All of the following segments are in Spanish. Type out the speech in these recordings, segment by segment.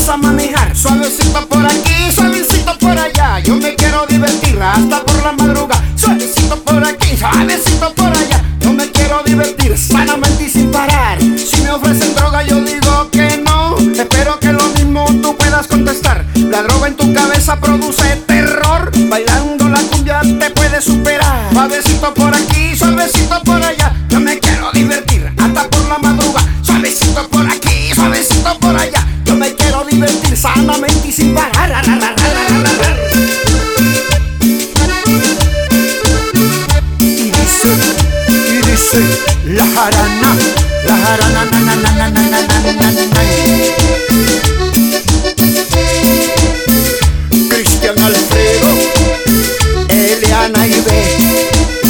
a manejar. Suavecito por aquí, suavecito por allá. Yo me quiero divertir hasta por la madrugada. Suavecito por aquí, suavecito por allá. Yo me quiero divertir sanamente y sin parar. Si me ofrecen droga yo digo que no. Espero que lo mismo tú puedas contestar. La droga en tu cabeza produce terror. Bailando la cumbia te puede superar. Suavecito por aquí, suavecito por allá. Yo me quiero divertir hasta por la madrugada. Suavecito por aquí, suavecito por allá. Yo me quiero divertir sanamente y sin parar. Y dice la jarana, na na na na na na na na. Cristian Alfredo, Eliana y B.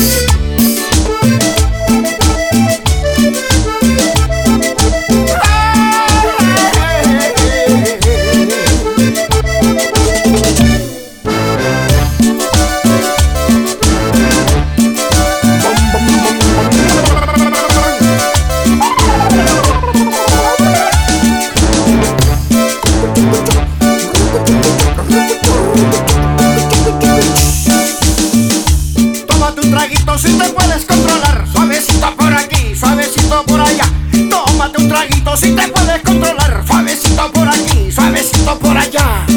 Tómate un traguito si te puedes controlar. Suavecito por aquí, suavecito por allá. Tómate un traguito si te puedes controlar. Suavecito por aquí, suavecito por allá.